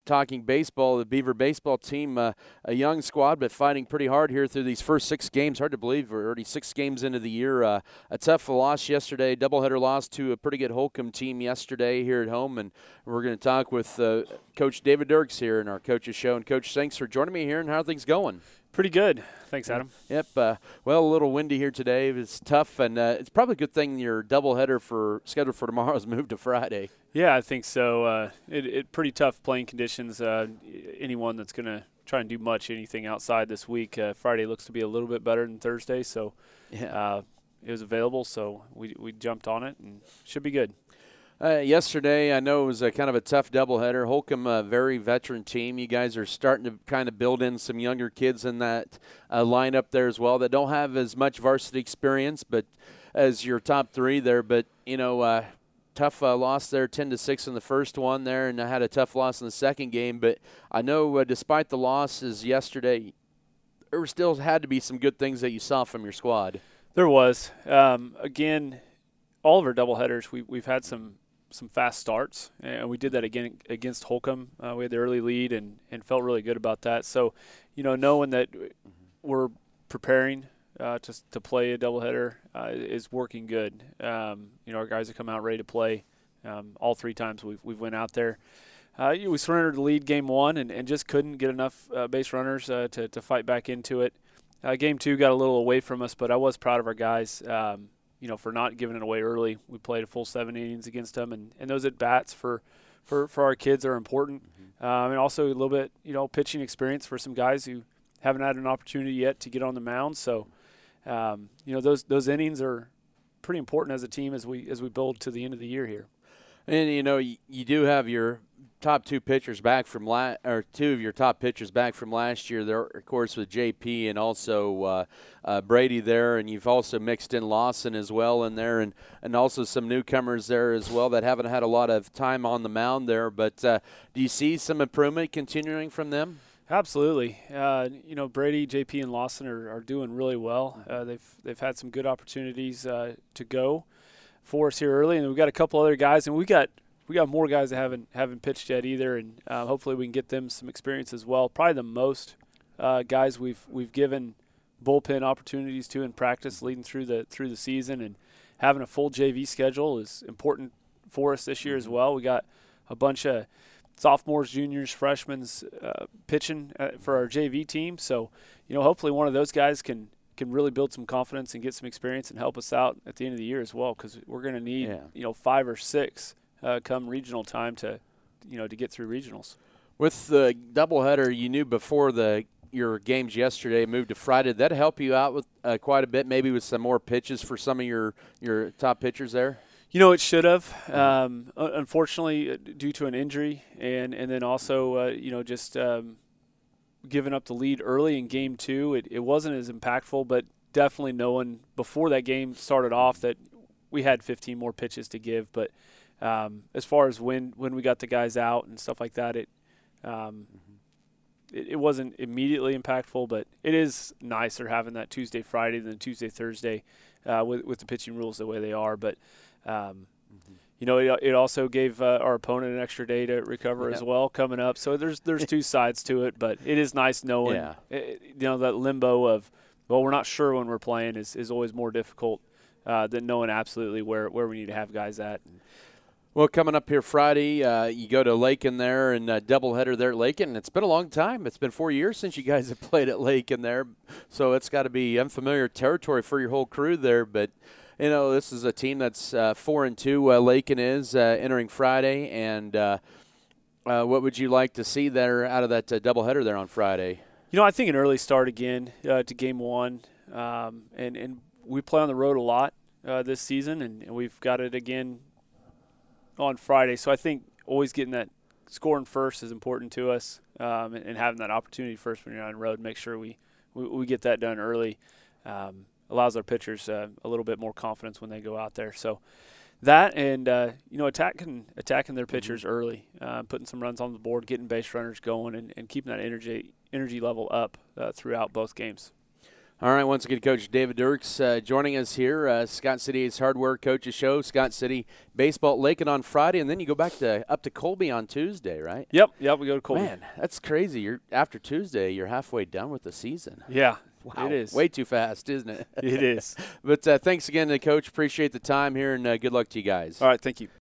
talking baseball. The Beaver baseball team, a young squad, but fighting pretty hard here through these first 6 games. Hard to believe we're already 6 games into the year. A tough loss yesterday, doubleheader loss to a pretty good Holcomb team yesterday here at home. And we're going to talk with Coach David Dirks here in our Coaches Show. And, Coach, thanks for joining me here, and how are things going? Pretty good. Thanks, Adam. Yep. Well, a little windy here today. It's tough, and it's probably a good thing your doubleheader scheduled for tomorrow is moved to Friday. Yeah, I think so. It pretty tough playing conditions. Anyone that's going to try and do anything outside this week, Friday looks to be a little bit better than Thursday. So it was available, so we jumped on it, and should be good. Yesterday, I know it was a kind of a tough doubleheader. Holcomb, a very veteran team. You guys are starting to kind of build in some younger kids in that lineup there as well that don't have as much varsity experience, but as your top 3 there. But tough loss there, 10-6 in the first one there, and I had a tough loss in the second game. But I know despite the losses yesterday, there still had to be some good things that you saw from your squad. There was. Again, all of our doubleheaders, we've had some fast starts, and we did that again against Holcomb. We had the early lead and felt really good about that. So, knowing that we're preparing to play a doubleheader is working good. Our guys have come out ready to play all 3 times we've went out there. We surrendered the lead game 1 and just couldn't get enough base runners to fight back into it. Game 2 got a little away from us, but I was proud of our guys. For not giving it away early. We played a full 7 innings against them, and those at-bats for our kids are important. And also a little bit, pitching experience for some guys who haven't had an opportunity yet to get on the mound. So, those innings are pretty important as a team as we build to the end of the year here. And, you do have your top 2 pitchers back from 2 of your top pitchers back from last year there, of course, with JP and also Brady there, and you've also mixed in Lawson as well in there, and also some newcomers there as well that haven't had a lot of time on the mound there. But do you see some improvement continuing from them? Absolutely. Brady, JP, and Lawson are doing really well. They've had some good opportunities to go for us here early, and we've got a couple other guys, and we got more guys that haven't pitched yet either, and hopefully we can get them some experience as well. Probably the most guys we've given bullpen opportunities to in practice leading through the season, and having a full JV schedule is important for us this year as well. We got a bunch of sophomores, juniors, freshmen pitching for our JV team, so hopefully one of those guys can really build some confidence and get some experience and help us out at the end of the year as well, because we're going to need 5 or 6 come regional time to get through regionals. With the doubleheader, you knew before your games yesterday moved to Friday. Did that help you out with quite a bit, maybe with some more pitches for some of your top pitchers there? It should have. Unfortunately, due to an injury, and then also just giving up the lead early in game 2, it wasn't as impactful. But definitely knowing before that game started off that we had 15 more pitches to give. But as far as when we got the guys out and stuff like that, it wasn't immediately impactful, but it is nicer having that Tuesday, Friday than Tuesday, Thursday with the pitching rules the way they are. But, it also gave our opponent an extra day to recover as well coming up. So there's 2 sides to it, but it is nice knowing, that limbo of, well, we're not sure when we're playing is always more difficult than knowing absolutely where we need to have guys at. Well, coming up here Friday, you go to Lakin there and doubleheader there at Lakin. It's been a long time. It's been 4 years since you guys have played at Lakin there, so it's got to be unfamiliar territory for your whole crew there. But this is a team that's 4-2. Lakin is entering Friday, and what would you like to see there out of that doubleheader there on Friday? I think an early start again to game 1, and we play on the road a lot this season, and we've got it again on Friday. So I think always getting that scoring first is important to us, and having that opportunity first when you're on the road, make sure we get that done early. Allows our pitchers a little bit more confidence when they go out there. So that and attacking their pitchers early, putting some runs on the board, getting base runners going, and keeping that energy level up throughout both games. All right, once again, Coach David Dirks joining us here. Scott City Ace Hardware Coaches Show, Scott City Baseball at Lakin on Friday, and then you go back up to Colby on Tuesday, right? Yep, we go to Colby. Man, that's crazy. After Tuesday, you're halfway done with the season. Yeah, wow. It is. Way too fast, isn't it? It is. But thanks again, Coach. Appreciate the time here, and good luck to you guys. All right, thank you.